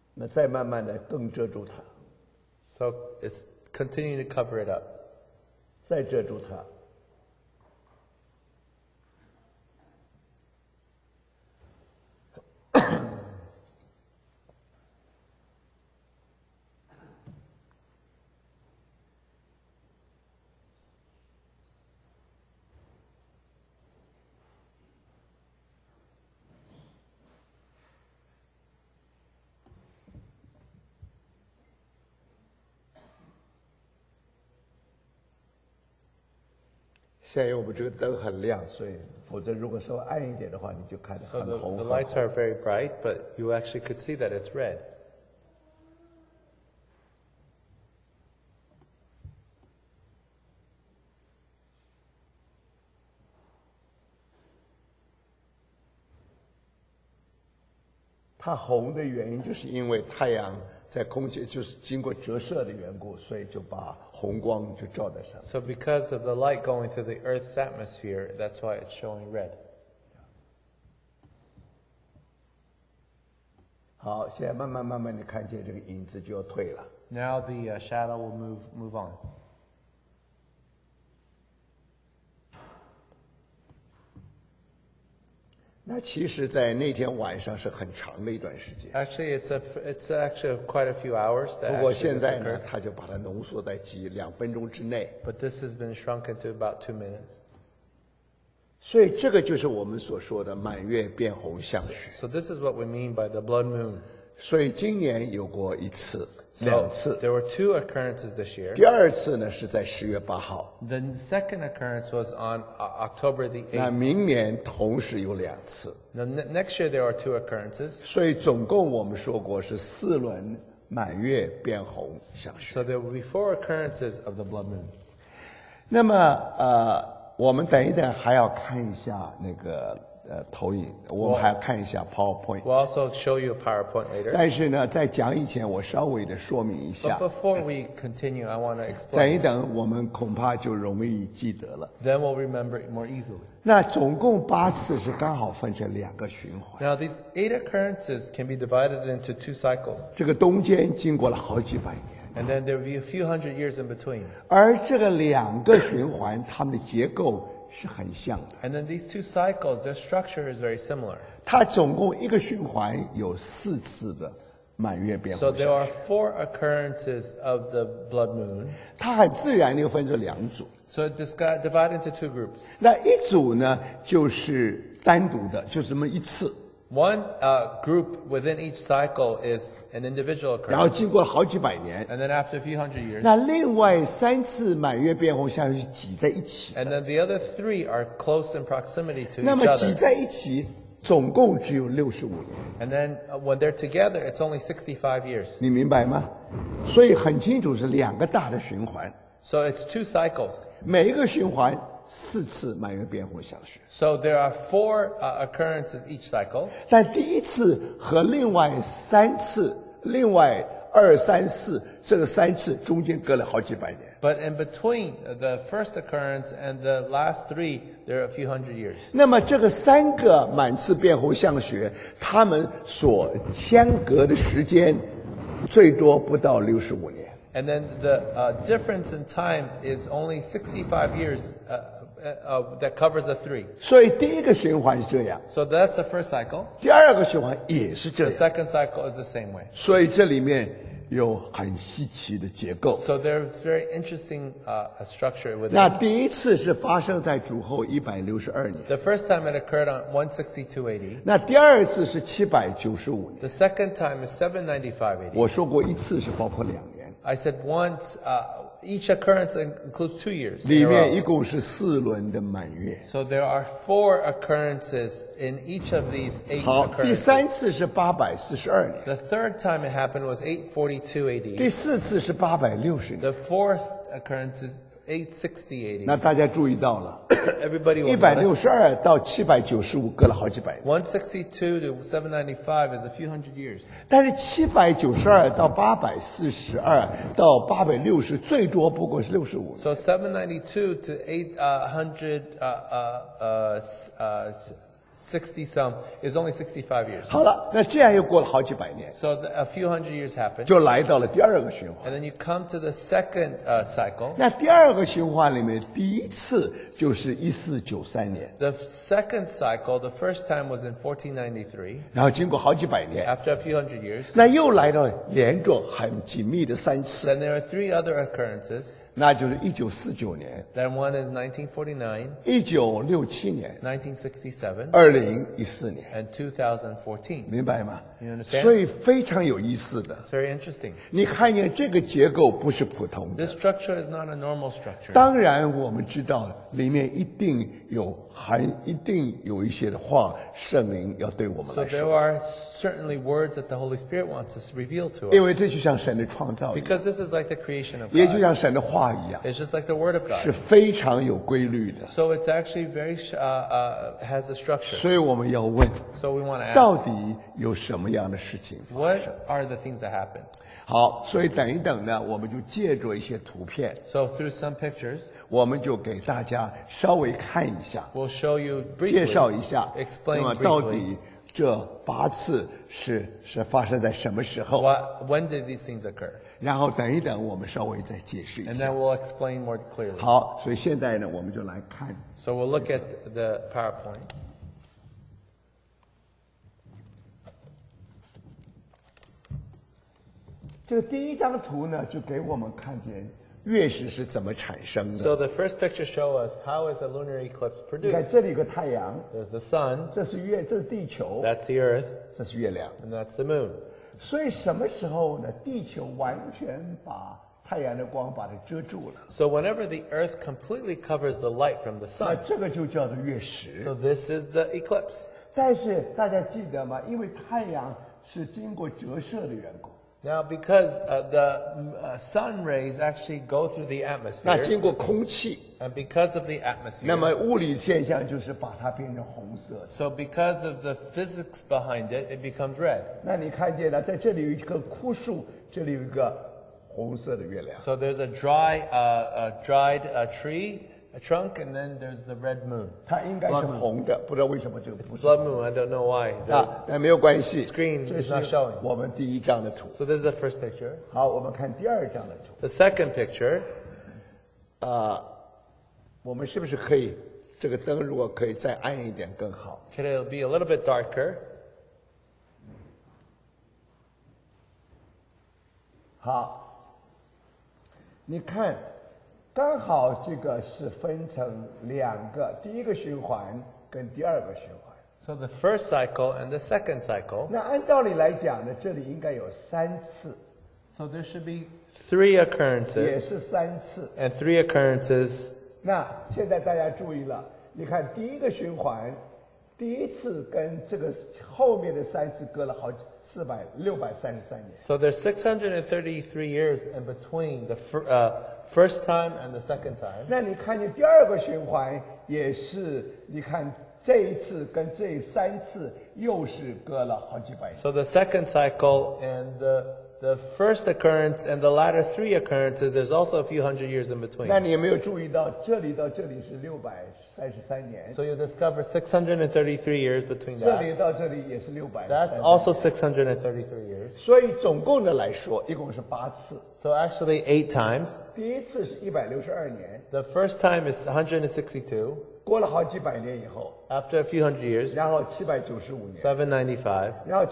那再慢慢的更遮住它， So it's continuing to cover it up. 再遮住它。现在因为我们这个灯很亮，所以否则如果稍微暗一点的话，你就看得 So 很红 the 很 lights 红。 are very bright, but you actually could see that it's red. 它红的原因就是因为太阳在空气就是经过折射的缘故，所以就把红光就照在上面。 So because of the light going through the Earth's atmosphere, that's why it's showing red. 好，现在慢慢的看见这个影子就要退了。 Now the shadow will move on. 那其实，在那天晚上是很长的一段时间。 Actually, it's actually quite a few hours 不 that 过 actually 现 this 在呢 occurred.， 他就把它浓缩在2分钟之内。 But this has been shrunk into about 2 minutes. 所以这个就是我们所说的满月变红相学。 So this is what we mean by the blood moon. 所以今年有过一次、 So 2次， there were 2 occurrences this year. 第二次呢是在10月8号。 The second occurrence was on October the 那 8th. 明年同时有2次， Now, next year there are 2 occurrences. 所以总共我们说过是4轮满月变红相学。 So there will be 4 occurrences of the blood moon. 那么我们等一等还要看一下那个投影，我们还要看一下 PowerPoint。 We'll also show you a PowerPoint later. 但是呢，在讲以前，我稍微的说明一 But 下。 before we continue, I want to 等一 explain. 等，我们恐怕就容易记得了。 Then we'll remember it more easily. 那总共8次是刚好分成2个循环， Now, these 8 occurrences can be divided into 2 cycles. 这个中间经过了好几百年， And then there will be a few hundred years in between. 而这个2个循环，它们的结构是很像的。 And then these 2 cycles, their structure is very similar. 它总共一个循环有4次的满月变 So 红 there 相 are 学， 4 occurrences of the blood moon. 它很自然的分成2组。 So it's got divided into 2 groups. 那一组呢，就是单独的，就这么一次， One group within each cycle is an individual 然后 occurrence. 经过好几百年。 And then after a few hundred years, 那另外3次满月变红相学是挤在一起， and then the other 3 are close in proximity to 那 each 么挤 other. 在一起总共只有65年， And then when they're together, it's only 65 years. 你明白吗？所以很清楚是2个大的循环， So it's 2 cycles. 每一个循环4次满月变红相学， So there are 4 occurrences each cycle. 但第一次和另外3次，另外2、3、4这个3次中间隔了好几百年。 But in between the first occurrence and the last 3, there are a few hundred years. 那么这个3个满次变红相学，它们所相隔的时间最多不到65年。 And then the difference in time is only 65 years that covers the 3. 所以第一个循环是这样， So that's the first cycle. 第二个循环也是这 The 样， second cycle is the same way. 所以这里面有很稀奇的结构。 So there's very interesting structure with 那 it. 第一次是发生在主后162年， The first time it occurred on 162 AD. 那第二次是795年。 The second time is 795 AD. 我说过一次是包括2年， I said once, each occurrence includes 2 years. 里 in a 面 row. 一共是4轮的满月。 So there are 4 occurrences in each of these 8 好，第 occurrences. 3次是842年， The third time it happened was 842 第 AD. 4次是860年。 The fourth occurrence is 860 那 AD. 大家注意到了， Everybody will notice. 162到795隔了好几百年， 162 to 795 is a few hundred years. 但是792到842到860最多不过是65年。 So 792 to 800 60-some is only 65 years. 好了，那这样又过了好几百年， So a few hundred years happen. 就来到了第二个循环。 And then you come to the second cycle. 那第二个循环里面，第一次就是1493年， The second cycle, the first time was in 1493. 然后经过好几百年， After a few hundred years. 那又来到连着很紧密的3次， Then there are 3 other occurrences. 那就是1949年、 Then one is 1949, 1967年、 1967, 2014年， and 2014. 明白吗 You understand？ 所以非常有意思的， It's very interesting. 你看见这个结构不是普通的。 This structure is not a normal structure. 当然，我们知道里面一定有一些的话，圣灵要对我们 So 来 there 说， are certainly words that the Holy Spirit wants us to reveal to 因 us. 为这就像神的创造一样， Because this is like the creation of 也就 God. 像神的话一样， It's just like the Word of 是 God. 非常有规律的。 So it's actually very, has a structure. 所以我们要问， So we want to 到 ask, 底有什么样的事情发 what 生？ are the things that happen? 好，所以等一等呢，我们就借着一些图片， So through some pictures, 我们就给大家稍微看一下， we'll show you 介 briefly, 绍一下， explain 那么到 briefly 底这8次是发生在什么时候？ when did these things occur? 然后等一等，我们稍微再解释一 And 下 then。we'll explain more clearly. 好，所以现在呢，我们就来看 So we'll look at the PowerPoint. 这个第一张图呢，就给我们看见月食是怎么产生的。 So the first picture shows us how is a lunar eclipse 你看 produced. 这里有个太阳， There's the sun, 这是这是地球， that's the earth, 这是月亮。 and that's the moon. 所以什么时候呢？地球完全把太阳的光把它遮住了， So whenever the earth completely covers the light from the 那 sun, 这个就叫做月食。 so this is the eclipse. 但是大家记得吗？因为太阳是经过折射的缘故， Now, because the sun rays actually go through the 那 atmosphere, 经过空气， and because of the 那 atmosphere, 么物理现象就是把它变成红色的。 so because of the physics behind it, it becomes red. 那你看见了，在这里有一棵枯树，这里有一个红色的月亮。 So there's a dried tree, a trunk, and then there's the red moon. 它应该是红的，不知道为什么这个不是。 Blood moon, I don't know why. 但没有关系。 Screen 这 is 是 not showing. 我们第一张的图。 So this is the first picture. 好，我们看第二张的图。 The second picture, 我们是不是可以这个灯如果可以再暗一点更好？ it'll be a little bit darker. 好，你看，刚好这个是分成2个，第一个循环跟第二个循环。 So the first cycle and the second cycle. 那按道理来讲呢，这里应该有3次， So there should be 3 也 occurrences, 是3次。 and 3 occurrences. 那现在大家注意了，你看第一个循环，第一次跟这个后面的3次隔了好633年。 So there's 633 years in between the first time and the second time. 那你看见第二个循环也是，你看这一次跟这3次又是隔了好几百年。 So the second cycle and the first occurrence and the latter 3 occurrences, there's also a few hundred years in between. 那你有没有注意到这里到这里是633年， So you discover 633 years between 这 that. 里到这里也是 That's 633。 also 633 years. 所以总共的来说，一共是8次。 So actually 8 times. 第一次是162年， The first time is 162. 过了好几百年以后， After a few hundred years, 然后795年， 795, 然后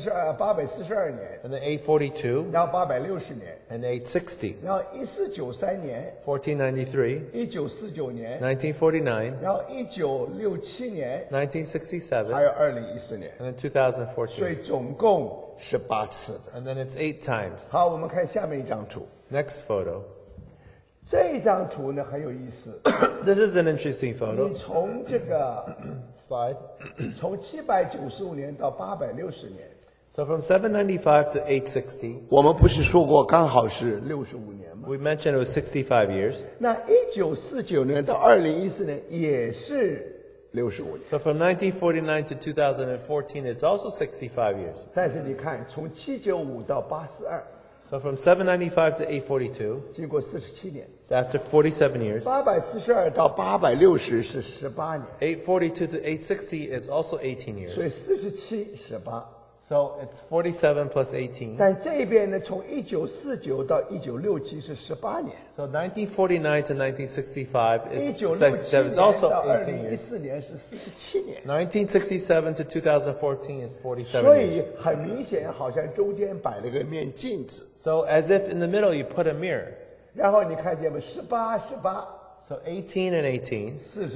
842年， and then 842, 然后860年， and 860, 然后1493年， 1493, 1949年， 1949, 然后1967年，还 1967, 有2014年， and then 所以 2014. 总共是8次的。 And then it's 8 times. 好，我们看下面一张图。 Next photo. 这张图呢很有意思， This is an interesting 你 photo. 从这个 Slide. 从795年到860年， So from 795 to 860, 我们不是说过刚好是65年吗？ we mentioned it was 65 years. 那1949年到2014年也是65年， So from 1949 to 2014, it's also 65 years. 但是你看从795到82， So from 795 to 842, 经过47年。 so after 47 years, 842到860是18年， 842 to 860 is also 18 所以 years. 47、18。 So it's 47 plus 18. 但这边呢，从1949到1967是18年， So 1949 to 1965 is 1967 is 年 also 到 18 years. 2014年是47年。 1967 to 2014 is 47 所 years. 以很明显，好像中间摆了个面镜子， So as if in the middle you put a mirror. 然后你看见没？18、18、 So 18 and 18,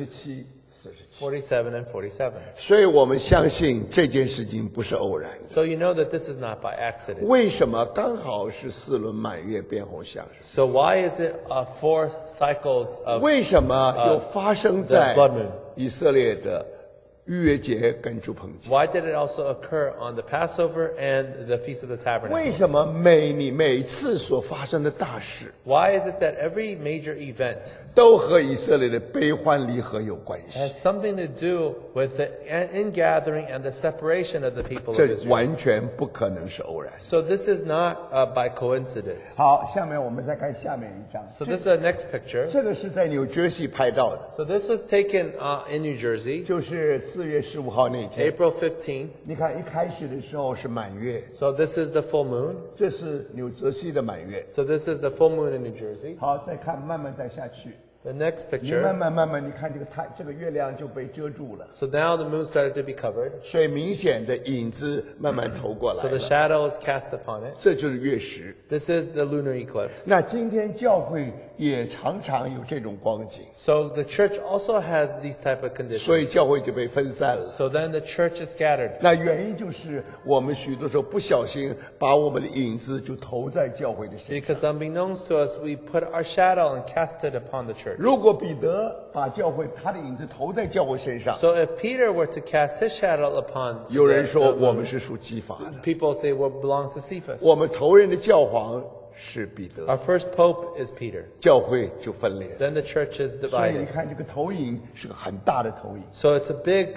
47、47。 47 and 47. 所以我们相信这件事情不是偶然的。 So you know that this is not by accident. 为什么刚好是4轮满月变红相顺？ So why is it 4 cycles of 为什么又发生在 the blood moon 以色列的逾越节跟住棚节？ why did it also occur on the Passover and the Feast of the 为 Tabernacles? 什么每次所发生的大事 Why is it that every major event 都和以色列的悲欢离合有关 has 系？ something to do with the ingathering and the separation of the people of 这 Israel? 完全不可能是偶然。 So this is not by coincidence. 好，下面我们再看下面一张。 So this is the next picture. 这个是在纽约西拍到的， So this was taken in New Jersey, 就是4月15号那天。 April 15. 你看一开始的时候是满月， So this is the full moon. 这是纽泽西的满月。 So this is the full moon in New Jersey. 好，再看慢慢再下去， The next 你 picture. 慢慢，你看这个月亮就被遮住了， So now the moon started to be covered. 所以明显的影子慢慢投过来 So the 了， shadow is cast upon it. 这就是月食。 This is the lunar eclipse. 那今天教会也常常有这种光景， So the church also has these type of 所 conditions. 以教会就被分散了。 So then the church is scattered. 那原因就是我们许多时候不小心把我们的影子就投在教会的身上。 Because unbeknownst to us, we put our shadow and cast it upon the church. 如果彼得把他的影子投在教会身上， So if Peter were to cast his shadow upon 有人 the- 说 the- 我们是属基法的， people say what belongs to Cephas. 我们头人的教皇是彼得， Our first pope is Peter. 教会就分裂。 Then the church is 所以你 divided. 看这个投影是个很大的投影。 So it's a big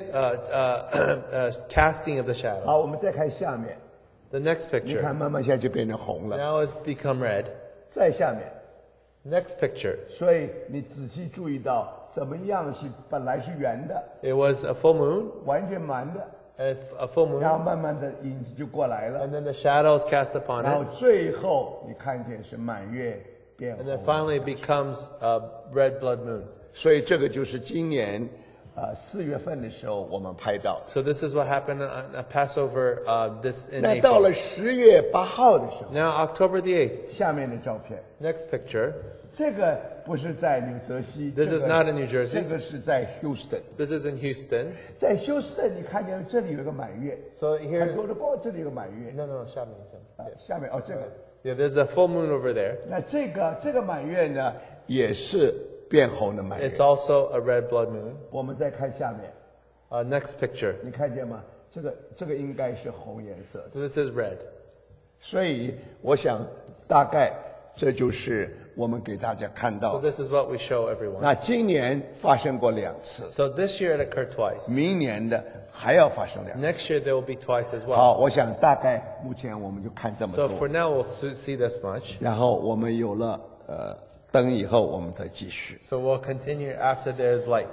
casting of the shadow. 好，我们再看下面， The next 你看 picture 慢慢现在就变成红了， now has become red. 再下面， Next picture. 所以你仔细注意到怎么样是本来是圆的， It was a full moon, 完全满的， a full 然后 moon, 慢慢的影子就过来了， and then the shadow is cast upon 然后 it, 最后你看见是满月变 and then 红。 finally it becomes a red blood moon. 所以这个就是今年4月份的时候我们拍到的。 So this is what happened on Passover this in 那到了 April. 10月8号的时候， Now October the 8th. 下面的照片， Next picture. 这个不是在纽泽西 This 这 is 个 not in New Jersey. 这个是在 Houston。 This is in Houston. 在休斯顿，你看见这里有一个满月， So here, 很多的光，这里有个满月。 no, 下面。 下面哦，这个， Yeah, there's a full moon over there. 那这个满月呢，也是变红的满月 It's。also a red blood moon. 我们再看下面， Next picture. 你看见吗？这个应该是红颜色的。 So this is red. 所以我想，大概这就是我们给大家看 So 到的。 this is what we show everyone. 那今年发生过2次， So this year it occurred twice. 明年的还要发生2次。 Next year there will be twice as well. 好，我想大概目前我们就看这么 So 多。 for now we'll see this much. 然后我们有了灯以后，我们再继续。 So we'll continue after there's light.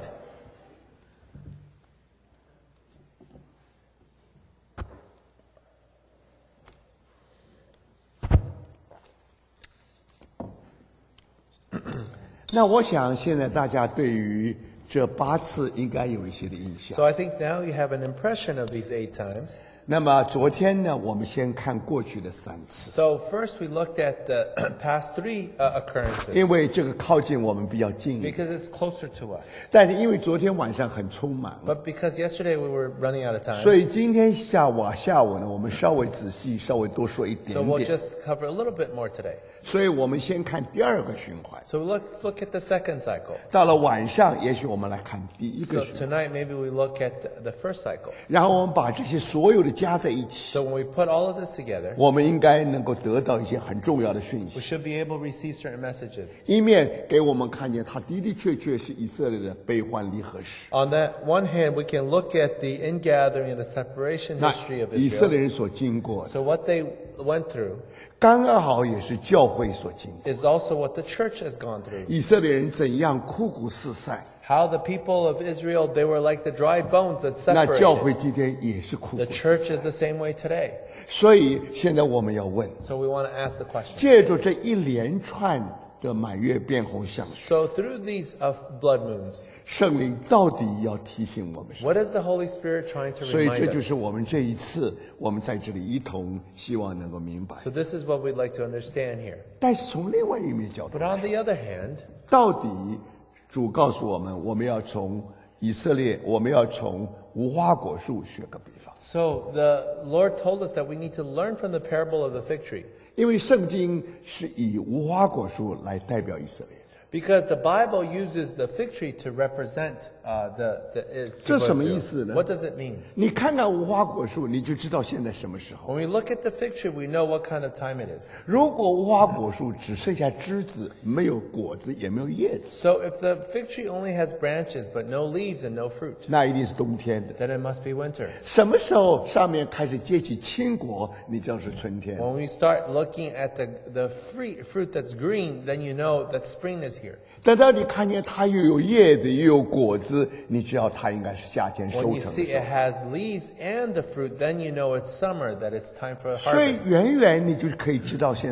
那我想现在大家对于这8次应该有一些的印象。 So I think now you have an impression of these 8 times. 那么昨天呢，我们先看过去的3次， So first we looked at the past 3 occurrences 因为这个靠近我们比较近一点。 because it's closer to us. 但是因为昨天晚上很匆忙， But because yesterday we were running out of 所 time, 以今天下午呢，我们稍微仔细，稍微多说一 so 点 we'll 点。 just cover a little bit more today. 所以我们先看第2个循环， So let's look at the second cycle. 到了晚上，也许我们来看第1 So 个循环， tonight maybe we look at the first cycle. 然后我们把这些所有的加在一起， So when we put all of this together, 我们应该能够得到一些很重要的讯 we 息。 should be able to receive certain messages. 一面给我们看见，它的的确确是以色列的悲欢离合史。 On that one hand, we can look at the ingathering and the separation 那 history of 以色 Israel. 列人所经过的， So what they went through 刚刚好也是教会所经历。 is also what the church has gone through. 以色列人怎样枯骨四散， How the people of Israel, they were like the dry bones that 那教 separated. 会今天也是枯 The 骨。 church is the same way today. 所以现在我们要问， So we want to ask the question. 借着这一连串的满月变红象征， So through these blood moons, 圣灵到底要提醒我们什么？ what is the Holy Spirit trying to 所以 remind 这就 us? 是我们这一次我们在这里一同希望能够明白。 So this is what we'd like to understand here. 但是从另外一面角度 But，on the other hand, 到底主告诉我们，我们要从以色列，我们要从无花果树学个比方， so the Lord told us that we need to learn from the parable of the fig tree. 因为圣经是以无花果树来代表以色列。 Because the Bible uses the fig tree to represent is 这什么意思呢？ What does it mean? 你看看无花果树，你就知道现在什么时候。 When we look at the fig tree, we know what kind of time it is. 如果无花果树只剩下枝子，没有果子，也没有叶子， So if the fig tree only has branches but no leaves and no fruit, 那一定是冬天的。 then it must be winter. 什么时候上面开始结起青果，你知道是春天。 When we start looking at the fruit that's green, then you know that spring is here. 等到你看见它又有叶子又有果子，你知道它应该是夏天 When 收 you 成 see 的时 it 候。 has leaves and the fruit, then you know it's summer, that it's time for 所以 harvest. 远远你就可以知道现在